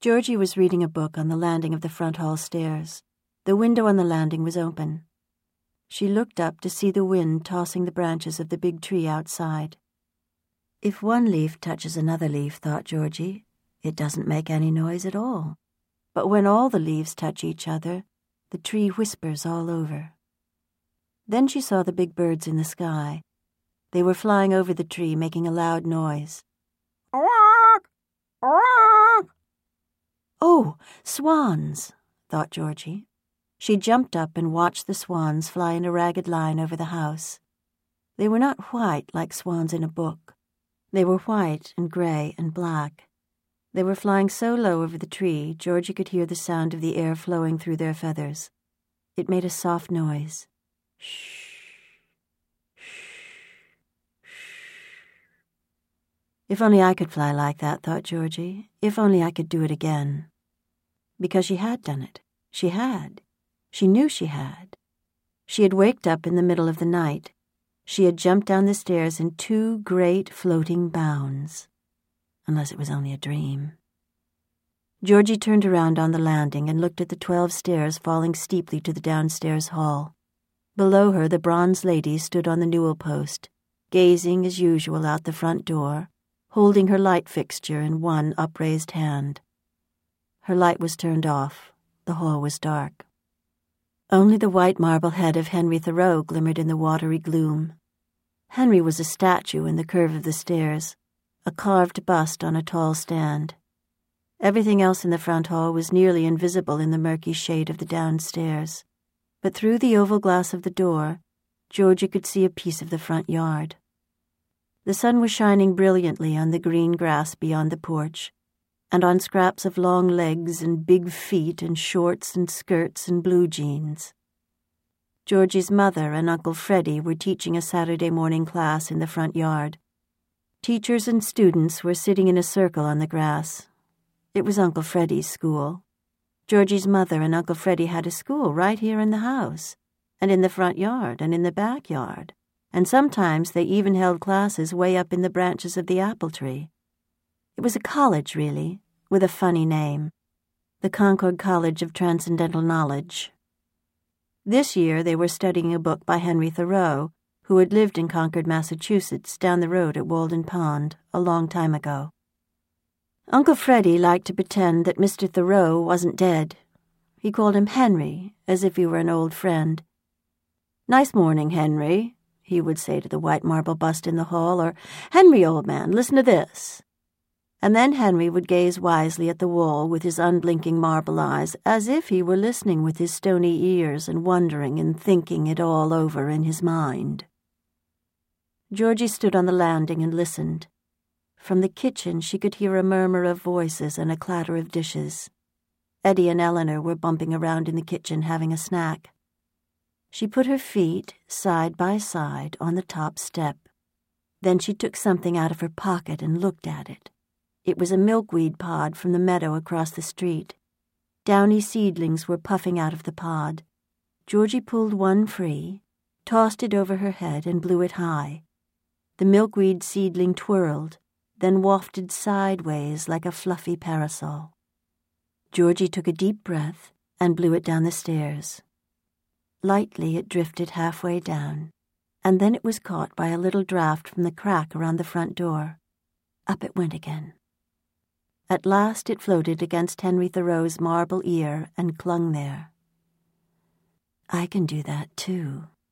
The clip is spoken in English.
Georgie was reading a book on the landing of the front hall stairs. The window on the landing was open. She looked up to see the wind tossing the branches of the big tree outside. If one leaf touches another leaf, thought Georgie, it doesn't make any noise at all. But when all the leaves touch each other, the tree whispers all over. Then she saw the big birds in the sky. They were flying over the tree, making a loud noise. Awak! Awak! Oh, swans, thought Georgie. She jumped up and watched the swans fly in a ragged line over the house. They were not white like swans in a book. They were white and gray and black. They were flying so low over the tree, Georgie could hear the sound of the air flowing through their feathers. It made a soft noise. Shh. If only I could fly like that, thought Georgie. If only I could do it again. Because she had done it. She had. She knew she had. She had waked up in the middle of the night. She had jumped down the stairs in 2 great floating bounds. Unless it was only a dream. Georgie turned around on the landing and looked at the 12 stairs falling steeply to the downstairs hall. Below her, the bronze lady stood on the newel post, gazing as usual out the front door, holding her light fixture in one upraised hand. Her light was turned off. The hall was dark. Only the white marble head of Henry Thoreau glimmered in the watery gloom. Henry was a statue in the curve of the stairs, a carved bust on a tall stand. Everything else in the front hall was nearly invisible in the murky shade of the downstairs. But through the oval glass of the door, Georgie could see a piece of the front yard. The sun was shining brilliantly on the green grass beyond the porch, and on scraps of long legs and big feet and shorts and skirts and blue jeans. Georgie's mother and Uncle Freddie were teaching a Saturday morning class in the front yard. Teachers and students were sitting in a circle on the grass. It was Uncle Freddie's school. Georgie's mother and Uncle Freddie had a school right here in the house, and in the front yard and in the backyard, and sometimes they even held classes way up in the branches of the apple tree. It was a college, really, with a funny name, the Concord College of Transcendental Knowledge. This year they were studying a book by Henry Thoreau, who had lived in Concord, Massachusetts, down the road at Walden Pond, a long time ago. Uncle Freddie liked to pretend that Mr. Thoreau wasn't dead. He called him Henry, as if he were an old friend. "Nice morning, Henry," he would say to the white marble bust in the hall, or, "Henry, old man, listen to this." And then Henry would gaze wisely at the wall with his unblinking marble eyes, as if he were listening with his stony ears and wondering and thinking it all over in his mind. Georgie stood on the landing and listened. From the kitchen she could hear a murmur of voices and a clatter of dishes. Eddie and Eleanor were bumping around in the kitchen having a snack. She put her feet, side by side, on the top step. Then she took something out of her pocket and looked at it. It was a milkweed pod from the meadow across the street. Downy seedlings were puffing out of the pod. Georgie pulled one free, tossed it over her head, and blew it high. The milkweed seedling twirled, then wafted sideways like a fluffy parasol. Georgie took a deep breath and blew it down the stairs. Lightly it drifted halfway down, and then it was caught by a little draft from the crack around the front door. Up it went again. At last it floated against Henry Thoreau's marble ear and clung there. "I can do that, too,"